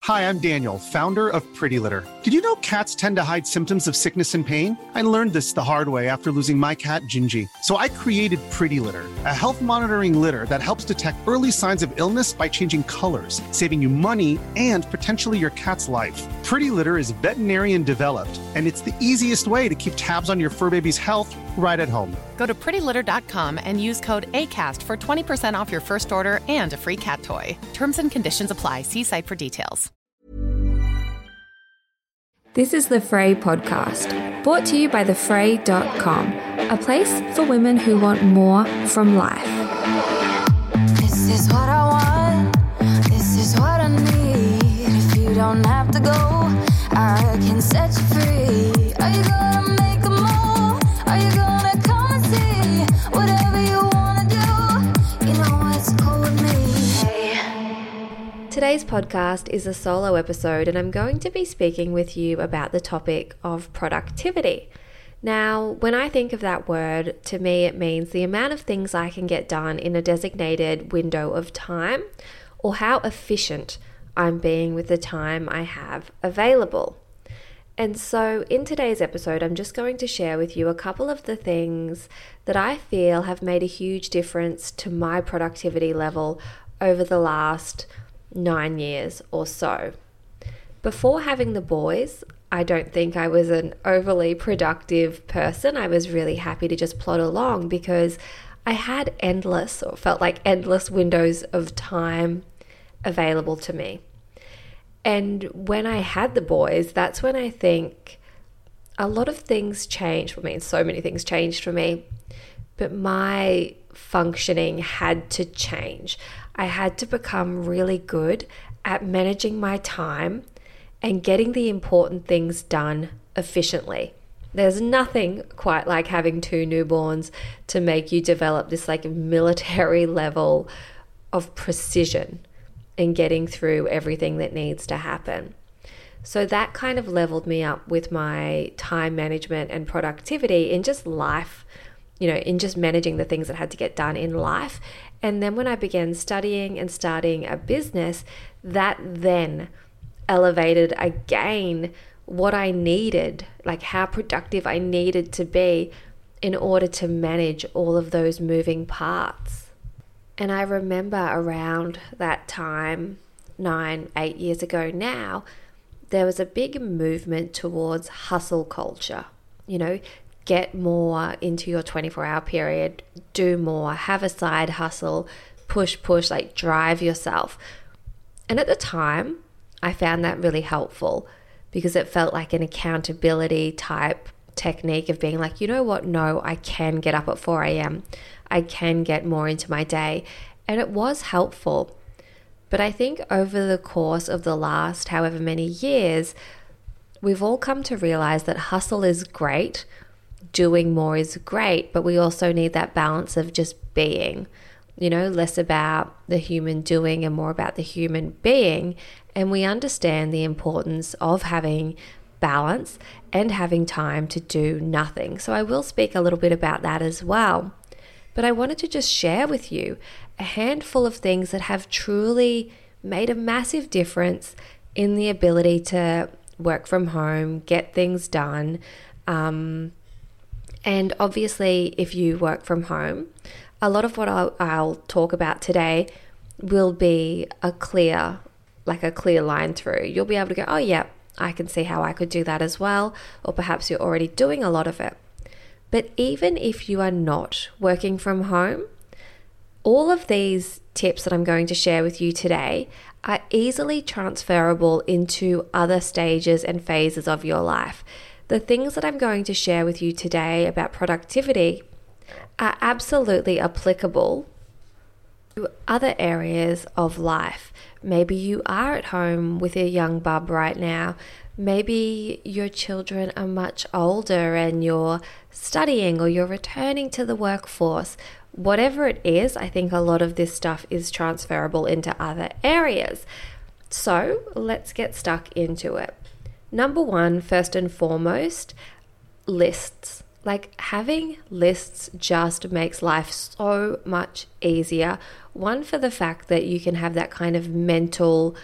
Hi, I'm Daniel, founder of Pretty Litter. Did you know cats tend to hide symptoms of sickness and pain? I learned this the hard way after losing my cat, Gingy. So I created Pretty Litter, a health monitoring litter that helps detect early signs of illness by changing colors, saving you money and potentially your cat's life. Pretty Litter is veterinarian developed, and it's the easiest way to keep tabs on your fur baby's health right at home. Go to prettylitter.com and use code ACAST for 20% off your first order and a free cat toy. Terms and conditions apply. See site for details. This is the Frey podcast, brought to you by thefrey.com, a place for women who want more from life. This is what I want, this is what I need. If you don't have to go, I can set you free. Are you gonna make a move? Are you gonna come and see? Whatever you wanna do, you know it's cool with me. Today's podcast is a solo episode, and I'm going to be speaking with you about the topic of productivity. Now, when I think of that word, to me it means the amount of things I can get done in a designated window of time, or how efficient I'm being with the time I have available. And so in today's episode, I'm just going to share with you a couple of the things that I feel have made a huge difference to my productivity level over the last 9 years or so. Before having the boys, I don't think I was an overly productive person. I was really happy to just plod along because I had endless, or felt like endless, windows of time available to me. And when I had the boys, that's when I think a lot of things changed for me. So many things changed for me, but my functioning had to change. I had to become really good at managing my time and getting the important things done efficiently. There's nothing quite like having 2 newborns to make you develop this like military level of precision in getting through everything that needs to happen. So that kind of leveled me up with my time management and productivity in just life, in just managing the things that had to get done in life. And then when I began studying and starting a business, that then elevated again what I needed, like how productive I needed to be in order to manage all of those moving parts. And I remember around that time, 8 years ago now, there was a big movement towards hustle culture. Get more into your 24-hour period, do more, have a side hustle, push, like drive yourself. And at the time, I found that really helpful because it felt like an accountability type technique of being like, you know what? No, I can get up at 4 a.m. I can get more into my day. And it was helpful. But I think over the course of the last however many years, we've all come to realize that hustle is great. Doing more is great, but we also need that balance of just being, less about the human doing and more about the human being. And we understand the importance of having balance and having time to do nothing. So I will speak a little bit about that as well. But I wanted to just share with you a handful of things that have truly made a massive difference in the ability to work from home, get things done, and obviously, if you work from home, a lot of what I'll talk about today will be a clear line through. You'll be able to go, oh yeah, I can see how I could do that as well. Or perhaps you're already doing a lot of it. But even if you are not working from home, all of these tips that I'm going to share with you today are easily transferable into other stages and phases of your life. The things that I'm going to share with you today about productivity are absolutely applicable to other areas of life. Maybe you are at home with a young bub right now. Maybe your children are much older and you're studying or you're returning to the workforce. Whatever it is, I think a lot of this stuff is transferable into other areas. So let's get stuck into it. Number one, first and foremost, lists. Like having lists just makes life so much easier. One, for the fact that you can have that kind of mental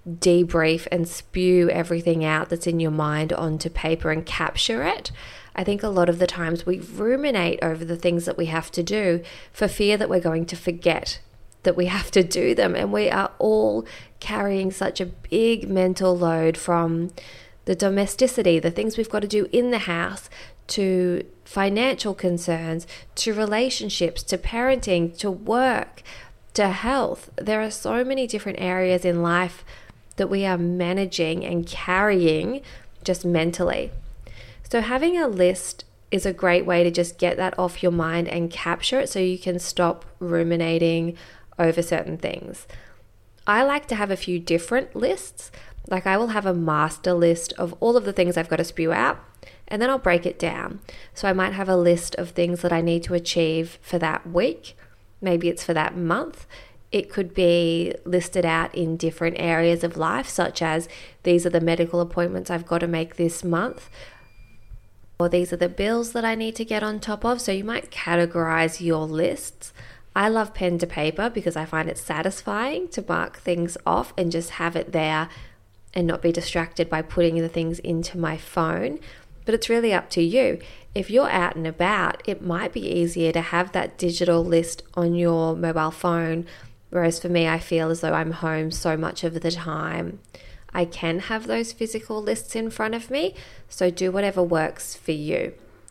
debrief and spew everything out that's in your mind onto paper and capture it. I think a lot of the times we ruminate over the things that we have to do for fear that we're going to forget that we have to do them. And we are all carrying such a big mental load, from the domesticity, the things we've got to do in the house, to financial concerns, to relationships, to parenting, to work, to health. There are so many different areas in life that we are managing and carrying just mentally. So having a list is a great way to just get that off your mind and capture it so you can stop ruminating over certain things. I like to have a few different lists. Like I will have a master list of all of the things I've got to spew out, and then I'll break it down. So I might have a list of things that I need to achieve for that week. Maybe it's for that month. It could be listed out in different areas of life, such as these are the medical appointments I've got to make this month, or these are the bills that I need to get on top of. So you might categorize your lists. I love pen to paper because I find it satisfying to mark things off and just have it there and not be distracted by putting the things into my phone. But it's really up to you. If you're out and about, it might be easier to have that digital list on your mobile phone. Whereas for me, I feel as though I'm home so much of the time. I can have those physical lists in front of me. So do whatever works for you.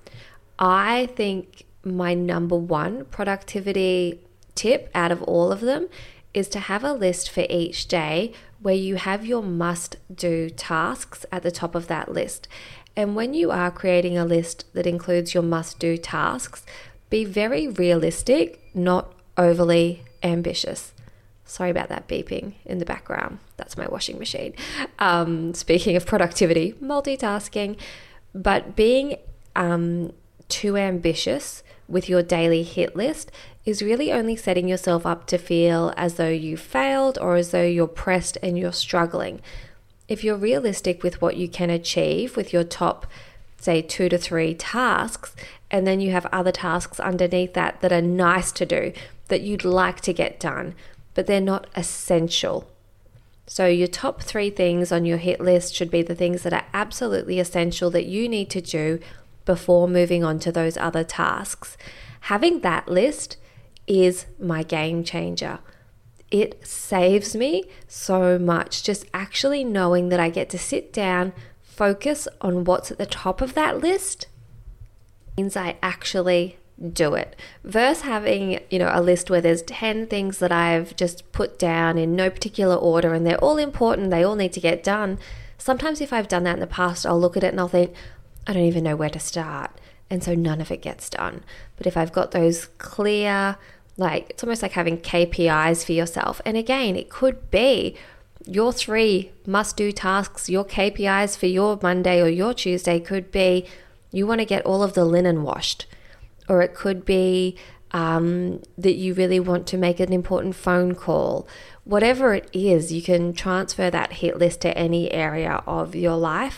I think my number one productivity tip out of all of them is to have a list for each day where you have your must-do tasks at the top of that list. And when you are creating a list that includes your must-do tasks, be very realistic, not overly ambitious. Sorry about that beeping in the background. That's my washing machine. Speaking of productivity, multitasking, but being too ambitious with your daily hit list is really only setting yourself up to feel as though you failed or as though you're pressed and you're struggling. If you're realistic with what you can achieve with your top, say, 2 to 3 tasks, and then you have other tasks underneath that that are nice to do, that you'd like to get done, but they're not essential. So your top 3 things on your hit list should be the things that are absolutely essential that you need to do before moving on to those other tasks. Having that list is my game changer. It saves me so much, just actually knowing that I get to sit down, focus on what's at the top of that list, means I actually do it. Versus having, a list where there's 10 things that I've just put down in no particular order and they're all important, they all need to get done. Sometimes if I've done that in the past, I'll look at it and I'll think, I don't even know where to start. And so none of it gets done. But if I've got those clear, it's almost like having KPIs for yourself. And again, it could be your 3 must-do tasks, your KPIs for your Monday or your Tuesday could be you want to get all of the linen washed. Or it could be that you really want to make an important phone call. Whatever it is, you can transfer that hit list to any area of your life.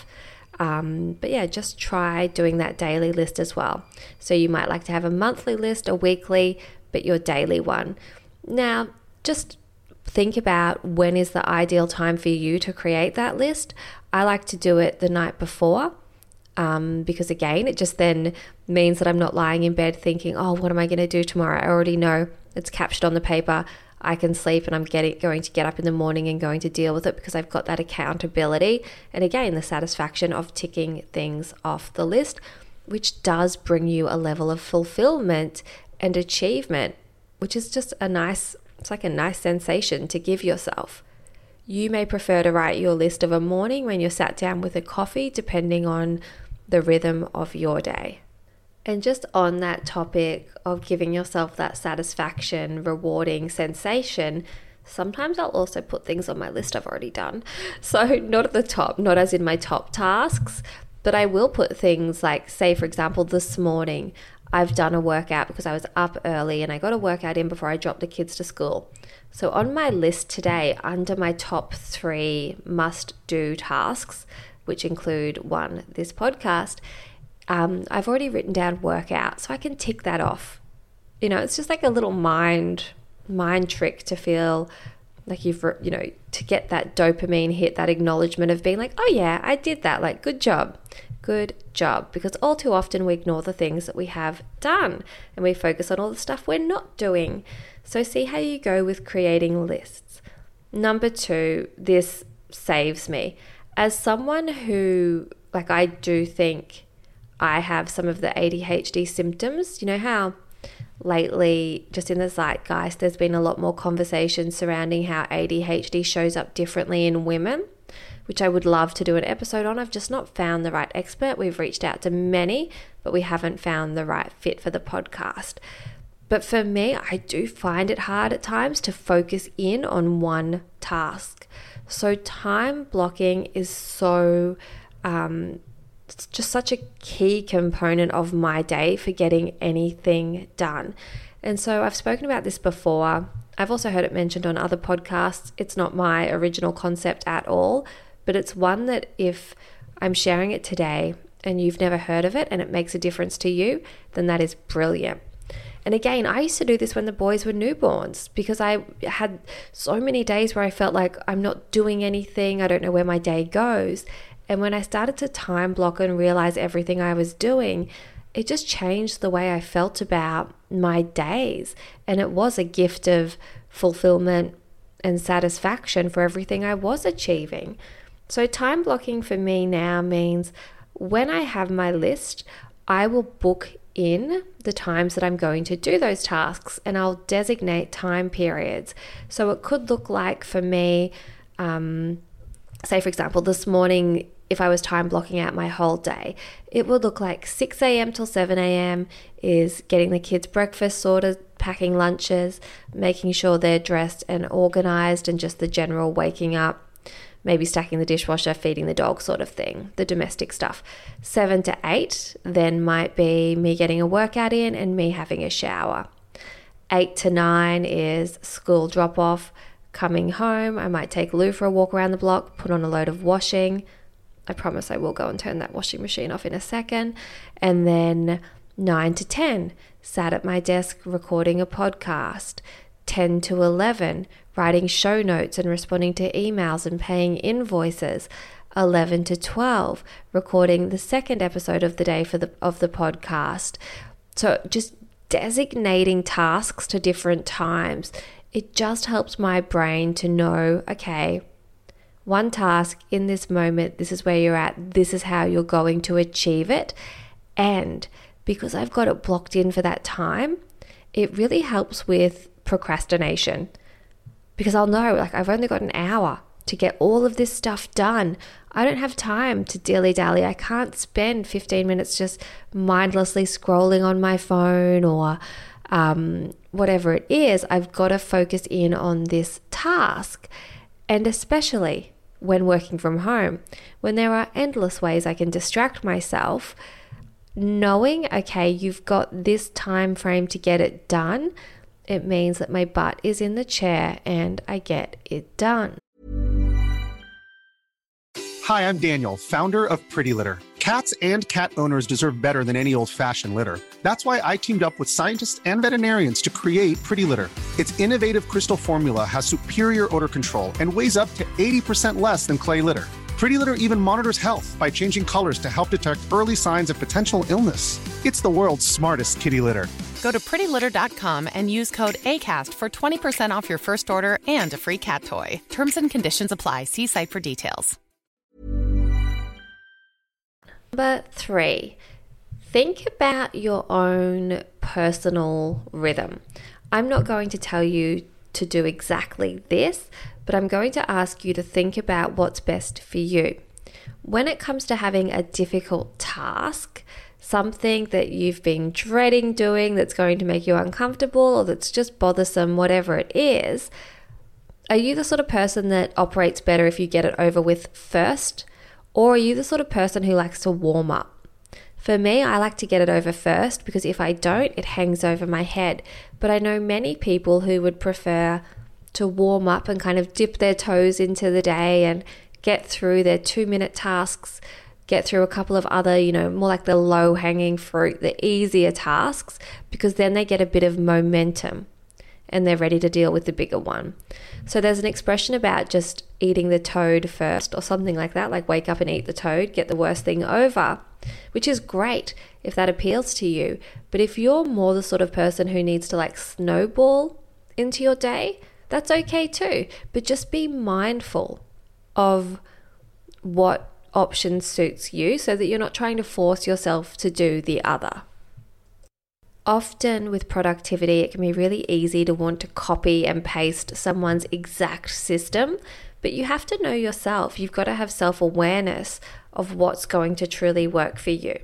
But yeah, just try doing that daily list as well. So you might like to have a monthly list, a weekly, but your daily one. Now, just think about when is the ideal time for you to create that list. I like to do it the night before. Because again, it just then means that I'm not lying in bed thinking, oh, what am I going to do tomorrow? I already know it's captured on the paper. I can sleep and I'm going to get up in the morning and going to deal with it because I've got that accountability. And again, the satisfaction of ticking things off the list, which does bring you a level of fulfillment and achievement, which is just it's like a nice sensation to give yourself. You may prefer to write your list of a morning when you're sat down with a coffee, depending on the rhythm of your day. And just on that topic of giving yourself that satisfaction, rewarding sensation, sometimes I'll also put things on my list I've already done. So not at the top, not as in my top tasks, but I will put things like, say, for example, this morning, I've done a workout because I was up early and I got a workout in before I dropped the kids to school. So on my list today, under my top 3 must-do tasks, which include 1, this podcast, I've already written down workout, so I can tick that off. It's just like a little mind trick to feel Like to get that dopamine hit, that acknowledgement of being like, oh yeah, I did that. Like, good job. Good job. Because all too often we ignore the things that we have done and we focus on all the stuff we're not doing. So see how you go with creating lists. Number 2, this saves me. As someone who, like, I do think I have some of the ADHD symptoms. You know how lately, just in the zeitgeist, there's been a lot more conversation surrounding how ADHD shows up differently in women, which I would love to do an episode on. I've just not found the right expert. We've reached out to many, but we haven't found the right fit for the podcast. But for me, I do find it hard at times to focus in on one task. So time blocking is it's just such a key component of my day for getting anything done. And so I've spoken about this before. I've also heard it mentioned on other podcasts. It's not my original concept at all, but it's one that if I'm sharing it today and you've never heard of it and it makes a difference to you, then that is brilliant. And again, I used to do this when the boys were newborns because I had so many days where I felt like I'm not doing anything. I don't know where my day goes. And when I started to time block and realize everything I was doing, it just changed the way I felt about my days. And it was a gift of fulfillment and satisfaction for everything I was achieving. So time blocking for me now means when I have my list, I will book in the times that I'm going to do those tasks and I'll designate time periods. So it could look like for me, say for example, this morning, if I was time blocking out my whole day, it would look like 6 a.m. till 7 a.m. is getting the kids breakfast sorted, packing lunches, making sure they're dressed and organized, and just the general waking up, maybe stacking the dishwasher, feeding the dog sort of thing, the domestic stuff. 7 to 8 then might be me getting a workout in and me having a shower. 8 to 9 is school drop off, coming home. I might take Lou for a walk around the block, put on a load of washing. I promise I will go and turn that washing machine off in a second. And then 9 to 10, sat at my desk recording a podcast. 10 to 11, writing show notes and responding to emails and paying invoices. 11 to 12, recording the second episode of the day of the podcast. So just designating tasks to different times, it just helps my brain to know, okay, one task in this moment, this is where you're at, this is how you're going to achieve it. And because I've got it blocked in for that time, it really helps with procrastination, because I'll know, like, I've only got an hour to get all of this stuff done. I don't have time to dilly-dally. I can't spend 15 minutes just mindlessly scrolling on my phone or whatever it is. I've got to focus in on this task. And especially when working from home, when there are endless ways I can distract myself, knowing, okay, you've got this time frame to get it done, it means that my butt is in the chair and I get it done. Hi, I'm Daniel, founder of Pretty Litter. Cats and cat owners deserve better than any old-fashioned litter. That's why I teamed up with scientists and veterinarians to create Pretty Litter. Its innovative crystal formula has superior odor control and weighs up to 80% less than clay litter. Pretty Litter even monitors health by changing colors to help detect early signs of potential illness. It's the world's smartest kitty litter. Go to prettylitter.com and use code ACAST for 20% off your first order and a free cat toy. Terms and conditions apply. See site for details. Number 3, think about your own personal rhythm. I'm not going to tell you to do exactly this, but I'm going to ask you to think about what's best for you. When it comes to having a difficult task, something that you've been dreading doing that's going to make you uncomfortable or that's just bothersome, whatever it is, are you the sort of person that operates better if you get it over with first? Or are you the sort of person who likes to warm up? For me, I like to get it over first because if I don't, it hangs over my head. But I know many people who would prefer to warm up and kind of dip their toes into the day and get through their 2-minute tasks, get through a couple of other, more like the low-hanging fruit, the easier tasks, because then they get a bit of momentum. and they're ready to deal with the bigger one. So there's an expression about just eating the toad first or something like that, like wake up and eat the toad, get the worst thing over, which is great if that appeals to you. But if you're more the sort of person who needs to like snowball into your day, that's okay too. But just be mindful of what option suits you so that you're not trying to force yourself to do the other. Often with productivity, it can be really easy to want to copy and paste someone's exact system, but you have to know yourself. You've got to have self-awareness of what's going to truly work for you.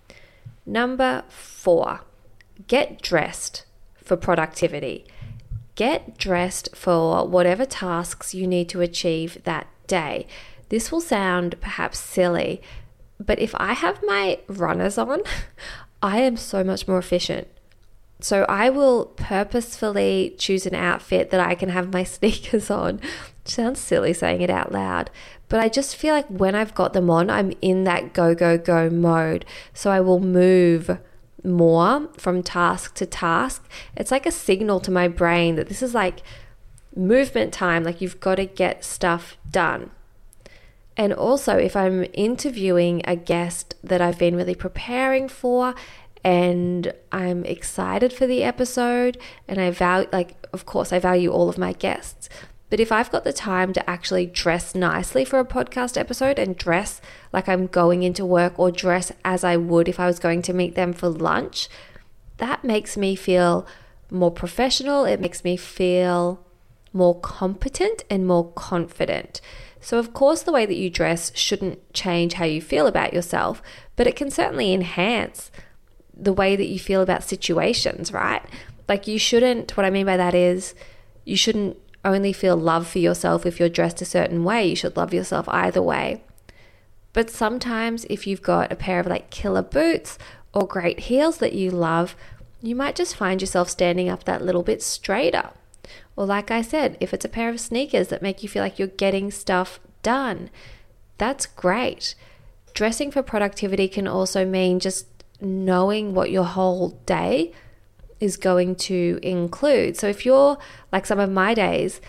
Number 4, get dressed for productivity. Get dressed for whatever tasks you need to achieve that day. This will sound perhaps silly, but if I have my runners on, I am so much more efficient. So I will purposefully choose an outfit that I can have my sneakers on. It sounds silly saying it out loud, but I just feel like when I've got them on, I'm in that go, go, go mode. So I will move more from task to task. It's like a signal to my brain that this is like movement time, like you've got to get stuff done. And also, if I'm interviewing a guest that I've been really preparing for and I'm excited for the episode, and I value, like, of course, I value all of my guests. But if I've got the time to actually dress nicely for a podcast episode and dress like I'm going into work or dress as I would if I was going to meet them for lunch, that makes me feel more professional. It makes me feel more competent and more confident. So of course, the way that you dress shouldn't change how you feel about yourself, but it can certainly enhance the way that you feel about situations, right? Like you shouldn't, what I mean by that is you shouldn't only feel love for yourself if you're dressed a certain way. You should love yourself either way. But sometimes if you've got a pair of like killer boots or great heels that you love, you might just find yourself standing up that little bit straighter. Or like I said, if it's a pair of sneakers that make you feel like you're getting stuff done, that's great. Dressing for productivity can also mean just knowing what your whole day is going to include. So if you're like some of my days,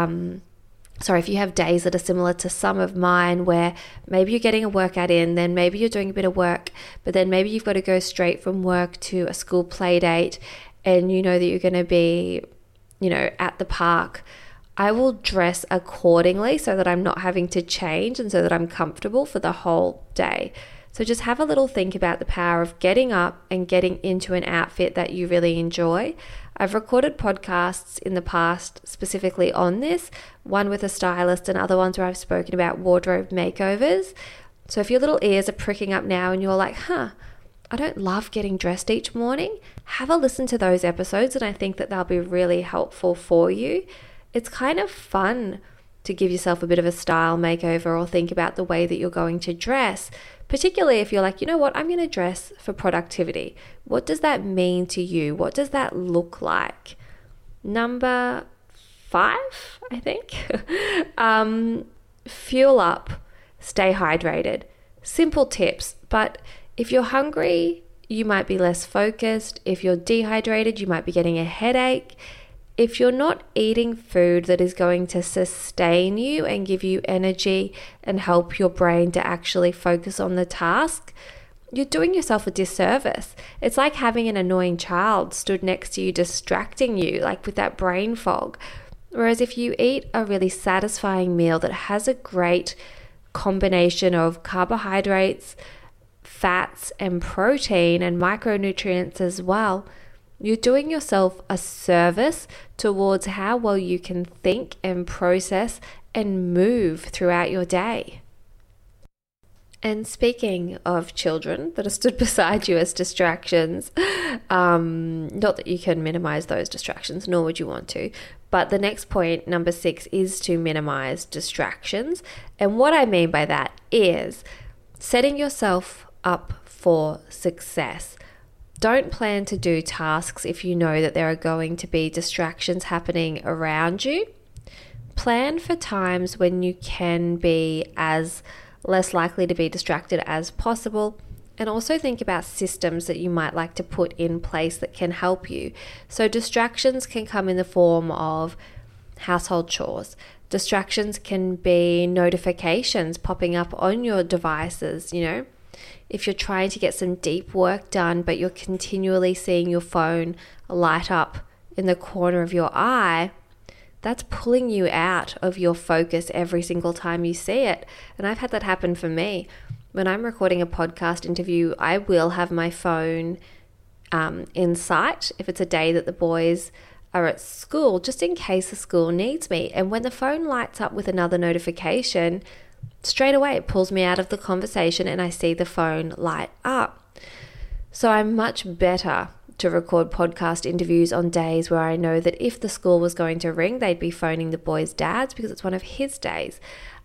if you have days that are similar to some of mine where maybe you're getting a workout in, then maybe you're doing a bit of work, but then maybe you've got to go straight from work to a school play date and you know that you're going to be at the park, I will dress accordingly so that I'm not having to change and so that I'm comfortable for the whole day. So just have a little think about the power of getting up and getting into an outfit that you really enjoy. I've recorded podcasts in the past specifically on this, one with a stylist and other ones where I've spoken about wardrobe makeovers. So if your little ears are pricking up now and you're like, I don't love getting dressed each morning, have a listen to those episodes and I think that they'll be really helpful for you. It's kind of fun to give yourself a bit of a style makeover or think about the way that you're going to dress, particularly if you're like, you know what, I'm going to dress for productivity. What does that mean to you? What does that look like? Number 5, I think. Fuel up, stay hydrated. Simple tips, but if you're hungry, you might be less focused. If you're dehydrated, you might be getting a headache. If you're not eating food that is going to sustain you and give you energy and help your brain to actually focus on the task, you're doing yourself a disservice. It's like having an annoying child stood next to you distracting you, like with that brain fog. Whereas if you eat a really satisfying meal that has a great combination of carbohydrates, fats and protein and micronutrients as well, you're doing yourself a service towards how well you can think and process and move throughout your day. And speaking of children that are stood beside you as distractions, not that you can minimize those distractions, nor would you want to, but the next point, number 6, is to minimize distractions. And what I mean by that is setting yourself up for success. Don't plan to do tasks if you know that there are going to be distractions happening around you. Plan for times when you can be as less likely to be distracted as possible, And also think about systems that you might like to put in place that can help you. So distractions can come in the form of household chores. Distractions can be notifications popping up on your devices, If you're trying to get some deep work done, but you're continually seeing your phone light up in the corner of your eye, that's pulling you out of your focus every single time you see it. And I've had that happen for me. When I'm recording a podcast interview, I will have my phone in sight if it's a day that the boys are at school, just in case the school needs me. And when the phone lights up with another notification, straight away it pulls me out of the conversation and I see the phone light up. So I'm much better to record podcast interviews on days where I know that if the school was going to ring, they'd be phoning the boys' dads because it's one of his days.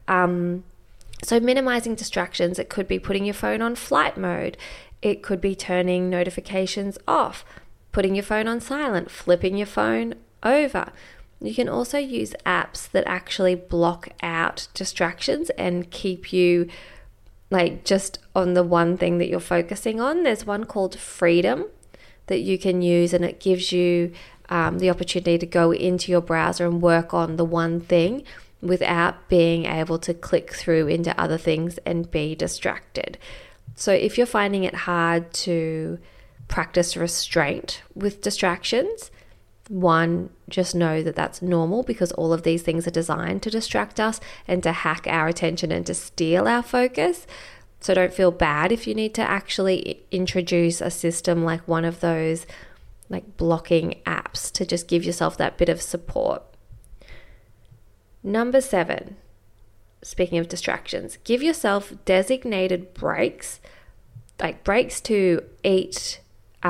So minimizing distractions, it could be putting your phone on flight mode. It could be turning notifications off, putting your phone on silent, flipping your phone over. You can also use apps that actually block out distractions and keep you just on the one thing that you're focusing on. There's one called Freedom that you can use, and it gives you the opportunity to go into your browser and work on the one thing without being able to click through into other things and be distracted. So if you're finding it hard to practice restraint with distractions, one, just know that that's normal because all of these things are designed to distract us and to hack our attention and to steal our focus. So don't feel bad if you need to actually introduce a system like one of those blocking apps to just give yourself that bit of support. Number 7, speaking of distractions, give yourself designated breaks, like breaks to eat,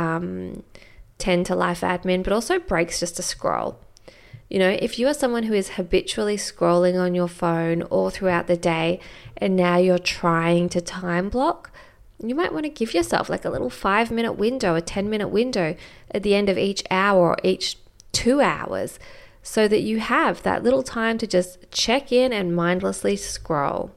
tend to life admin, but also breaks just to scroll. If you are someone who is habitually scrolling on your phone all throughout the day and now you're trying to time block, you might want to give yourself a little 5-minute window, a 10-minute window at the end of each hour or each 2 hours so that you have that little time to just check in and mindlessly scroll.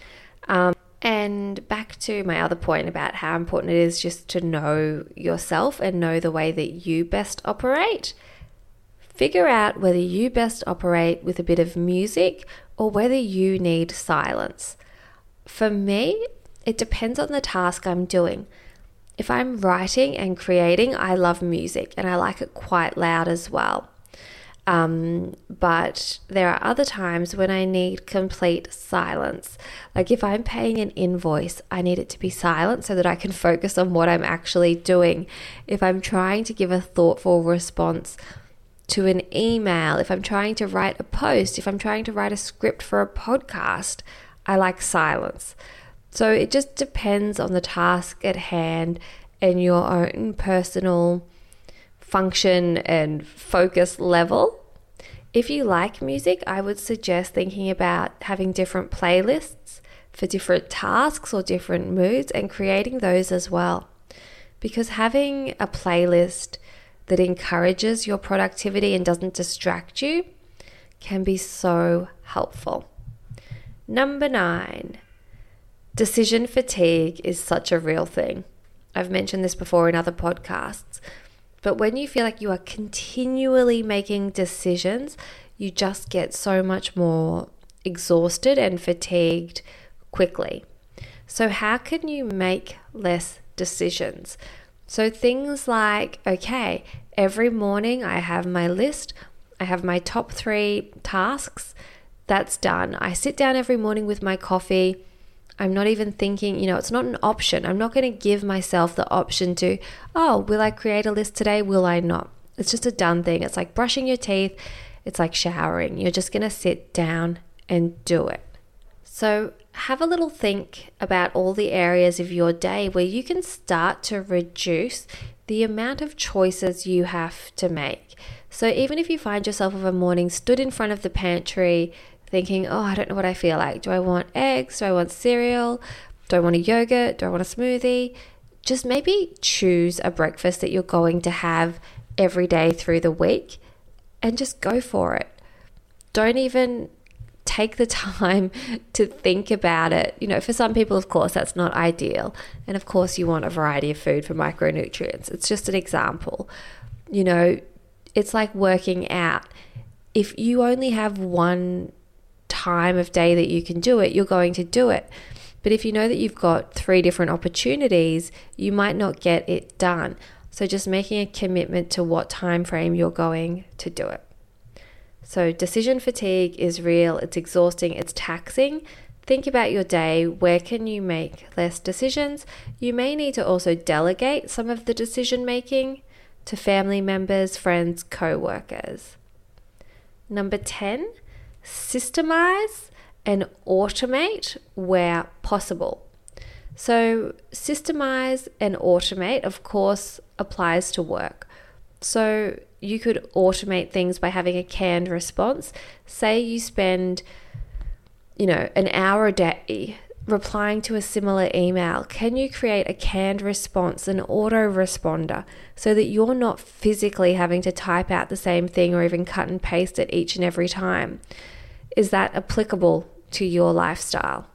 And back to my other point about how important it is just to know yourself and know the way that you best operate. Figure out whether you best operate with a bit of music or whether you need silence. For me, it depends on the task I'm doing. If I'm writing and creating, I love music and I like it quite loud as well. But there are other times when I need complete silence. Like if I'm paying an invoice, I need it to be silent so that I can focus on what I'm actually doing. If I'm trying to give a thoughtful response to an email, if I'm trying to write a post, if I'm trying to write a script for a podcast, I like silence. So it just depends on the task at hand and your own personal function and focus level. If you like music, I would suggest thinking about having different playlists for different tasks or different moods and creating those as well. Because having a playlist that encourages your productivity and doesn't distract you can be so helpful. Number 9, decision fatigue is such a real thing. I've mentioned this before in other podcasts. But when you feel like you are continually making decisions, you just get so much more exhausted and fatigued quickly. So how can you make less decisions? So things like, okay, every morning I have my list, I have my top 3 tasks, that's done. I sit down every morning with my coffee. I'm not even thinking, it's not an option. I'm not going to give myself the option to, will I create a list today? Will I not? It's just a done thing. It's like brushing your teeth. It's like showering. You're just going to sit down and do it. So have a little think about all the areas of your day where you can start to reduce the amount of choices you have to make. So even if you find yourself of a morning stood in front of the pantry thinking, I don't know what I feel like. Do I want eggs? Do I want cereal? Do I want a yogurt? Do I want a smoothie? Just maybe choose a breakfast that you're going to have every day through the week and just go for it. Don't even take the time to think about it. For some people, of course, that's not ideal. And of course, you want a variety of food for micronutrients. It's just an example. It's like working out. If you only have one time of day that you can do it, you're going to do it. But if you know that you've got 3 different opportunities, you might not get it done. So just making a commitment to what time frame you're going to do it. So decision fatigue is real, it's exhausting, it's taxing. Think about your day. Where can you make less decisions? You may need to also delegate some of the decision making to family members, friends, co-workers. Number 10, systemize and automate where possible. So systemize and automate, of course, applies to work. So you could automate things by having a canned response. Say you spend, an hour a day replying to a similar email. Can you create a canned response, an autoresponder, so that you're not physically having to type out the same thing or even cut and paste it each and every time? Is that applicable to your lifestyle?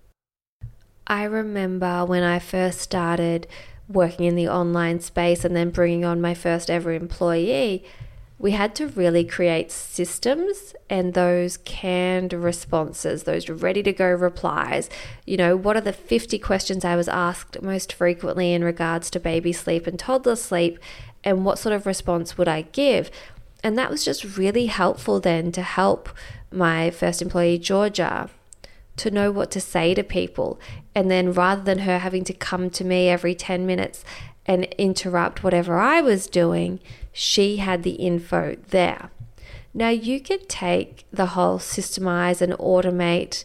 I remember when I first started working in the online space and then bringing on my first ever employee, we had to really create systems and those canned responses, those ready to go replies. What are the 50 questions I was asked most frequently in regards to baby sleep and toddler sleep, and what sort of response would I give? And that was just really helpful then to help my first employee, Georgia, to know what to say to people. And then rather than her having to come to me every 10 minutes and interrupt whatever I was doing, she had the info there. Now you could take the whole systemize and automate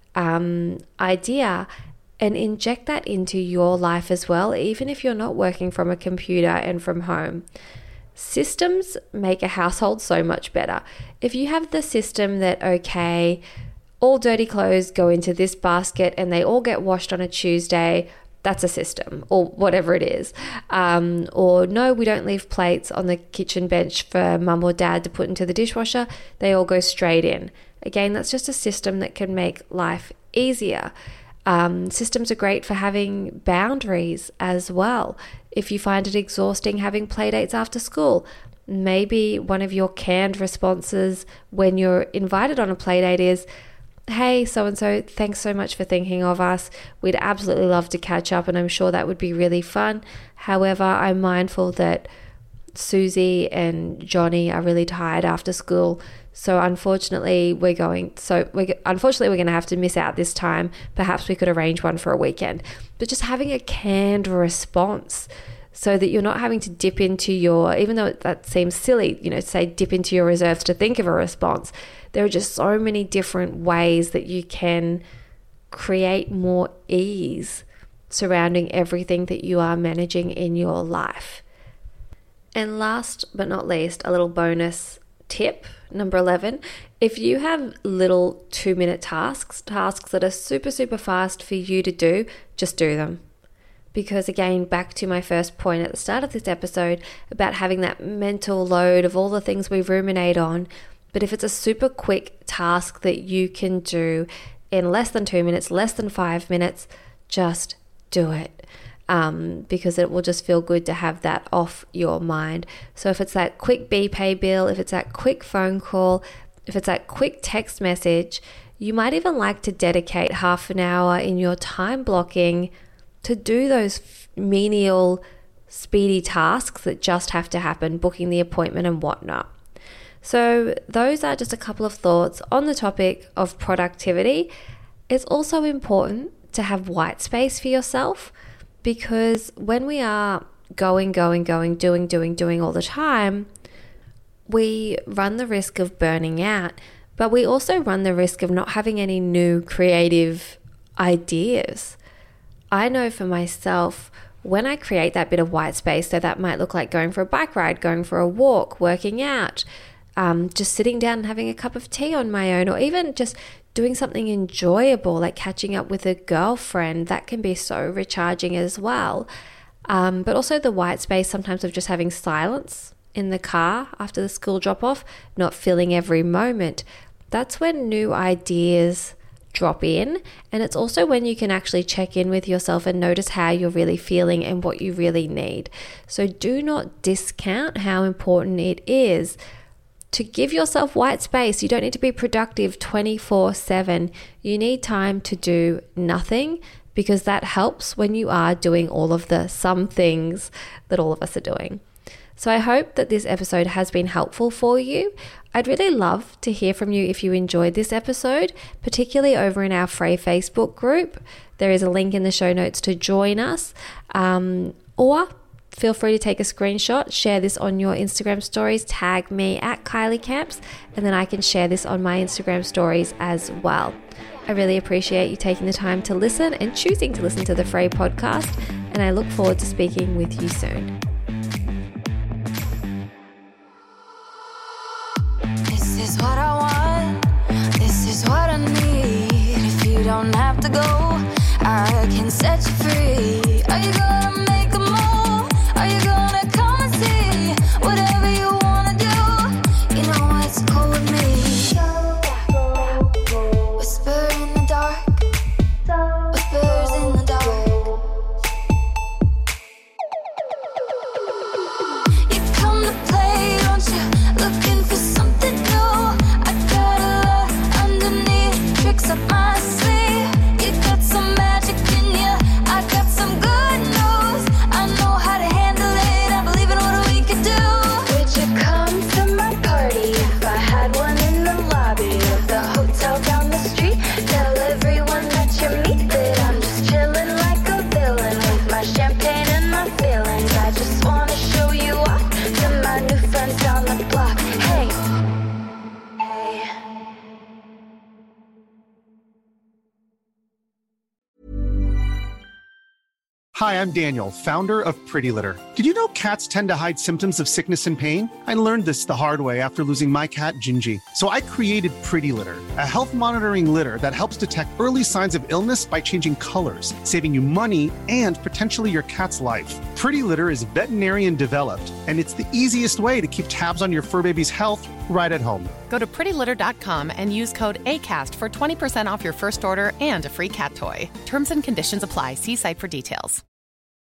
idea and inject that into your life as well, even if you're not working from a computer and from home. Systems make a household so much better. If you have the system that, okay, all dirty clothes go into this basket and they all get washed on a Tuesday, that's a system, or whatever it is. Or no, we don't leave plates on the kitchen bench for mum or dad to put into the dishwasher. They all go straight in. Again, that's just a system that can make life easier. Systems are great for having boundaries as well. If you find it exhausting having play dates after school, maybe one of your canned responses when you're invited on a play date is, hey, so-and-so, thanks so much for thinking of us. We'd absolutely love to catch up, and I'm sure that would be really fun. However, I'm mindful that Susie and Johnny are really tired after school. So unfortunately, we're going to have to miss out this time. Perhaps we could arrange one for a weekend. But just having a canned response so that you're not having to dip into your, even though that seems silly, say dip into your reserves to think of a response. There are just so many different ways that you can create more ease surrounding everything that you are managing in your life. And last but not least, a little bonus tip, number 11. If you have little 2-minute tasks that are super, super fast for you to do, just do them. Because again, back to my first point at the start of this episode about having that mental load of all the things we ruminate on. But if it's a super quick task that you can do in less than 2 minutes, less than 5 minutes, just do it. Because it will just feel good to have that off your mind. So if it's that quick BPay bill, if it's that quick phone call, if it's that quick text message, you might even like to dedicate half an hour in your time blocking to do those menial, speedy tasks that just have to happen, booking the appointment and whatnot. So those are just a couple of thoughts on the topic of productivity. It's also important to have white space for yourself, because when we are going, doing all the time, we run the risk of burning out, but we also run the risk of not having any new creative ideas. I know for myself, when I create that bit of white space, so that might look like going for a bike ride, going for a walk, working out, just sitting down and having a cup of tea on my own, or even just doing something enjoyable like catching up with a girlfriend, that can be so recharging as well. But also the white space sometimes of just having silence in the car after the school drop off, not filling every moment. that's when new ideas drop in, and it's also when you can actually check in with yourself and notice how you're really feeling and what you really need. So do not discount how important it is to give yourself white space. You don't need to be productive 24/7. You need time to do nothing, because that helps when you are doing all of the some things that all of us are doing. So I hope that this episode has been helpful for you. I'd really love to hear from you if you enjoyed this episode, particularly over in our Frey Facebook group. There is a link in the show notes to join us, or feel free to take a screenshot, share this on your Instagram stories, tag me at Kylie Camps, and then I can share this on my Instagram stories as well. I really appreciate you taking the time to listen and choosing to listen to the Frey podcast, and I look forward to speaking with you soon. This is what I want, this is what I need. If you don't have to go, I can set you free. Are you gonna make a move? Are you gonna come and see? Whatever you wanna do, you know it's cool with me. Whisper in the dark, whispers in the dark. You come to play, don't you? Looking for something new. I got a lot underneath, tricks up my sleeve. You got some magic in you, I got some good news. I know how to handle it, I believe in what we can do. Would you come to my party if I had one in the lobby of the hotel down the street? Tell everyone that you meet that I'm just chilling like a villain with my champagne and my feelings. I just wanna show you off to my new friends down the block. Hey, hey. Hi, I'm Daniel, founder of Pretty Litter. Did you know cats tend to hide symptoms of sickness and pain? I learned this the hard way after losing my cat, Gingy. So I created Pretty Litter, a health monitoring litter that helps detect early signs of illness by changing colors, saving you money and potentially your cat's life. Pretty Litter is veterinarian developed, and it's the easiest way to keep tabs on your fur baby's health right at home. Go to prettylitter.com and use code ACAST for 20% off your first order and a free cat toy. Terms and conditions apply. See site for details.